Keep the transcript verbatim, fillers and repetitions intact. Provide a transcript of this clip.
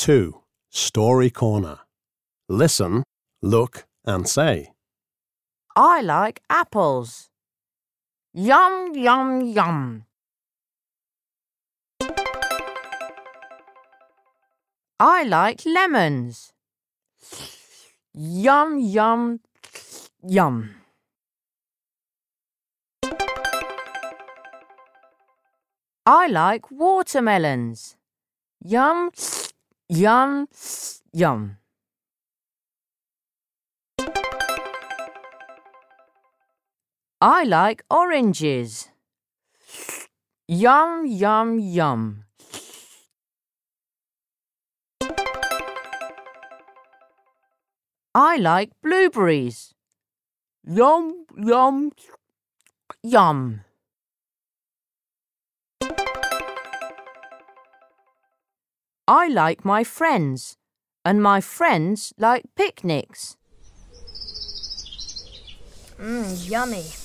two. Story Corner. Listen, look and say. I like apples. Yum, yum, yum. I like lemons. Yum, yum, yum. I like watermelons. Yum, yum, yum. I like oranges. Yum, yum, yum. I like blueberries. Yum, yum, yum. I like my friends, and my friends like picnics. Mmm, yummy.